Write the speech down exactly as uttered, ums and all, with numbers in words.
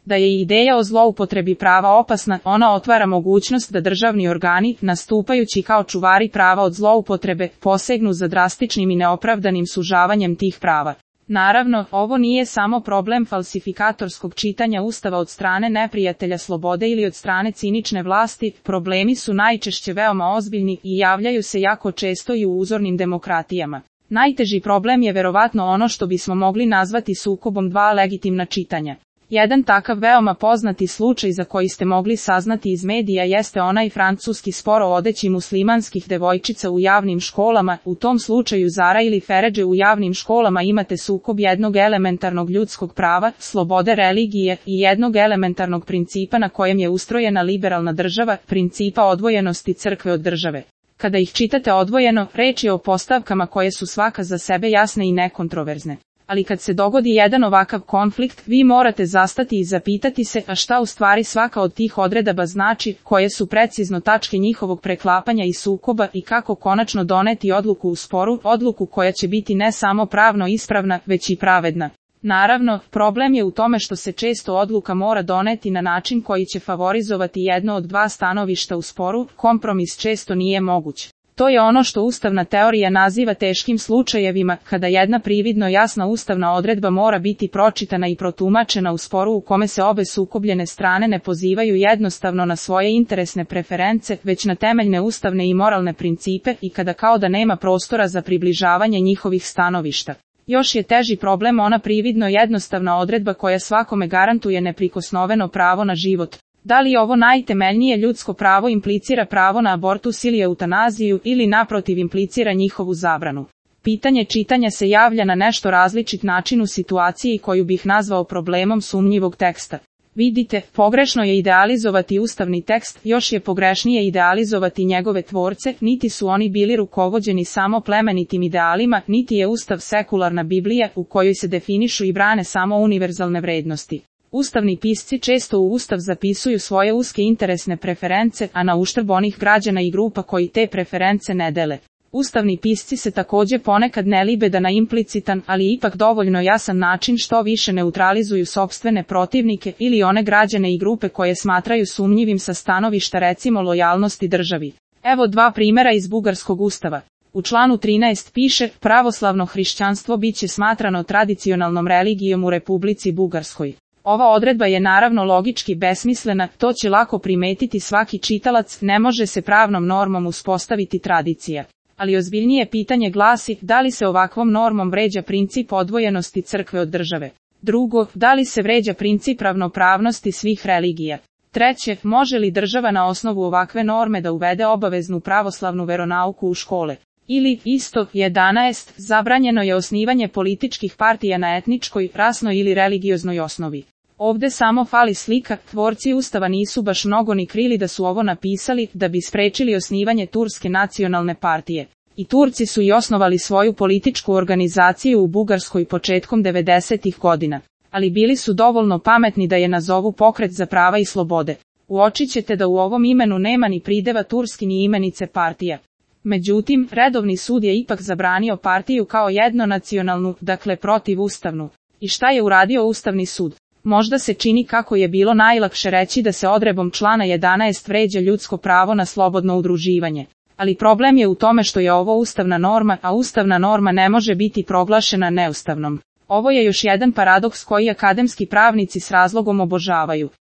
Da je ideja o zloupotrebi prava opasna, ona otvara mogućnost da državni organi, nastupajući kao čuvari prava od zloupotrebe, posegnu za drastičnim i neopravdanim sužavanjem tih prava. Naravno, ovo nije samo problem falsifikatorskog čitanja Ustava od strane neprijatelja slobode ili od strane cinične vlasti, problemi su najčešće veoma ozbiljni i javljaju se jako često i u uzornim demokratijama. Najteži problem je verovatno ono što bismo mogli nazvati sukobom dva legitimna čitanja. Jedan takav veoma poznati slučaj za koji ste mogli saznati iz medija jeste onaj francuski sporo odeći muslimanskih devojčica u javnim školama. U tom slučaju Zara ili Feredže u javnim školama imate sukob jednog elementarnog ljudskog prava, slobode religije i jednog elementarnog principa na kojem je ustrojena liberalna država, principa odvojenosti crkve od države. Kada ih čitate odvojeno, reč je o postavkama koje su svaka za sebe jasne i nekontroverzne. Ali kad se dogodi jedan ovakav konflikt, vi morate zastati i zapitati se, a šta u stvari svaka od tih odredaba znači, koje su precizno tačke njihovog preklapanja i sukoba i kako konačno doneti odluku u sporu, odluku koja će biti ne samo pravno ispravna, već i pravedna. Naravno, problem je u tome što se često odluka mora doneti na način koji će favorizovati jedno od dva stanovišta u sporu, kompromis često nije moguć. To je ono što ustavna teorija naziva teškim slučajevima, kada jedna prividno jasna ustavna odredba mora biti pročitana i protumačena u sporu u kome se obe sukobljene strane ne pozivaju jednostavno na svoje interesne preference, već na temeljne ustavne i moralne principe i kada kao da nema prostora za približavanje njihovih stanovišta. Još je teži problem ona prividno jednostavna odredba koja svakome garantuje neprikosnoveno pravo na život. Da li ovo najtemeljnije ljudsko pravo implicira pravo na abortus ili eutanaziju ili naprotiv implicira njihovu zabranu? Pitanje čitanja se javlja na nešto različit način u situaciji koju bih nazvao problemom sumnjivog teksta. Vidite, pogrešno je idealizovati ustavni tekst, još je pogrešnije idealizovati njegove tvorce, niti su oni bili rukovođeni samo plemenitim idealima, niti je Ustav sekularna Biblija u kojoj se definišu i brane samo univerzalne vrednosti. Ustavni pisci često u Ustav zapisuju svoje uske interesne preference, a na uštrb onih građana i grupa koji te preference ne dele. Ustavni pisci se također ponekad ne libe da na implicitan, ali ipak dovoljno jasan način što više neutralizuju sopstvene protivnike ili one građane i grupe koje smatraju sumnjivim sa stanovišta recimo lojalnosti državi. Evo dva primjera iz bugarskog ustava. U članu trinaest piše, pravoslavno hrišćanstvo bit će smatrano tradicionalnom religijom u Republici Bugarskoj. Ova odredba je naravno logički besmislena, to će lako primetiti svaki čitalac, ne može se pravnom normom uspostaviti tradicija. Ali ozbiljnije pitanje glasi, da li se ovakvom normom vređa princip odvojenosti crkve od države? Drugo, da li se vređa princip ravnopravnosti svih religija? Treće, može li država na osnovu ovakve norme da uvede obaveznu pravoslavnu veronauku u škole? Ili, isto, jedanaest, zabranjeno je osnivanje političkih partija na etničkoj, rasnoj ili religioznoj osnovi. Ovde samo fali slika, tvorci Ustava nisu baš mnogo ni krili da su ovo napisali, da bi sprečili osnivanje Turske nacionalne partije. I Turci su i osnovali svoju političku organizaciju u Bugarskoj početkom devedesetih godina. Ali bili su dovoljno pametni da je nazovu Pokret za prava i slobode. Uočit ćete da u ovom imenu nema ni prideva turski ni imenice partija. Međutim, redovni sud je ipak zabranio partiju kao jednonacionalnu, dakle protivustavnu. I šta je uradio Ustavni sud? Možda se čini kako je bilo najlakše reći da se odredbom člana jedanaest vređa ljudsko pravo na slobodno udruživanje. Ali problem je u tome što je ovo ustavna norma, a ustavna norma ne može biti proglašena neustavnom. Ovo je još jedan paradoks koji akademski pravnici s razlogom obožavaju.